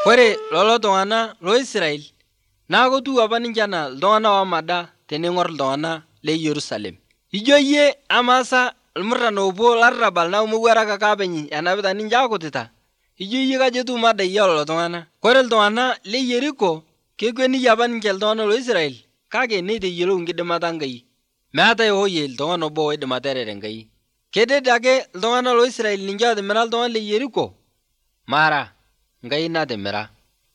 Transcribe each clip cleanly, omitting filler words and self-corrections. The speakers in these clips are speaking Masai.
Kore lolo tung'ana lo Israel naa kotiu apa ninche anaa iltung'ana oomada tening'or iltung'ana le Yerusalem. Ijo yie amaasa ilmuran oopuo larrabal naa mowuarak ake aapeny enapita ninche aakutita, ijo yie kajo etiu mada yie lolo tung'ana. Kore iltung'ana le Yeriko kekweniyie apa ninche iltung'ana lo Israel kake neiteyiolou nkidimata Enkai. Meetai hooyie iltung'ani obo oidim aterer Enkai. Kedede ake iltung'ana lo Israel ninche otimira iltung'ana le Yeriko? Mara, Enkai natimira.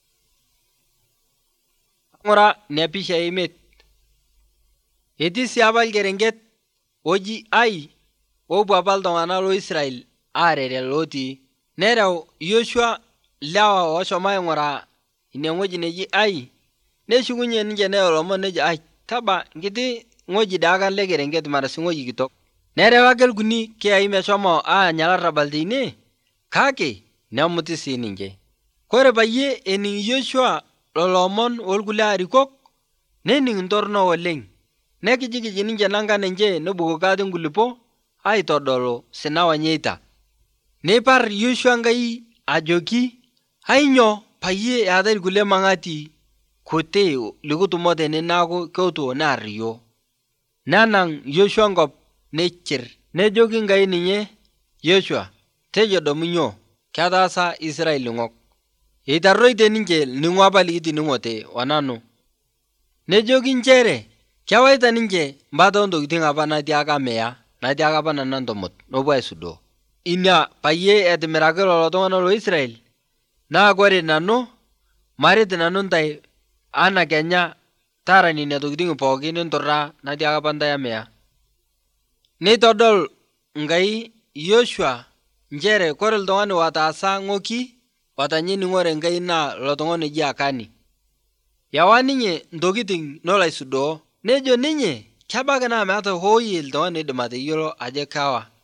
Ng'ura nia pisha emiet. Etii sii apa lkerenket oji Ai oopuo apa iltung'ana lo Israel aarere lotii. Nereu Yoshua lewa oshomo aing'uraa ine ng'oji neji Ai, neshukunye ninche neyau lomon nejo ai taba nkiti ng'oji daake ale kerenket mara sii ng'oji kitok. Nereu ake lkuni kiyai meshomo aanya larrabal teine, kake nemuti sii ninche. Kore payie ening' Yoshua lolo omon oolkulie arikok, nening' ntorno oleng', nekijikij ninche nankan enche nebukoki ate nkulupo aitodolu sinao enyeita. Neipar Yoshua Enkai ajoki ainyoo payie eatai lkulie mang'ati kuti likitumo tene naaku keutu nearr yuo. Nenang' Yoshua nkop neichir nejoki Nkai ninye Yoshua tejo domunyoo ketaasa Israel ling'ok. Eitaroite ninche lning'o apa likitining'ote onanu. Nejoki nchere kewaita ninche mbata ontokitin apa natiaka amea natiaka apa nanu entomot nopuo aisudoo. Inia payie etimiraki lolo tung'ana lo Israel naa kore nanu maret nanu ntai ana kenya tara nenia tokitin pookin inturraa natiaka apa ntai amea. Neitodol Nkai Yoshua nchere kore ltung'ani otaasa ng'oki otanya ening'ore Enkai naa lo tung'ani oji Akani. Ewa ninye ntokitin nolo aisudoo, nejo ninye kebaki naa meata hooyie ltung'ani oidim ateyuolo ajo kewa.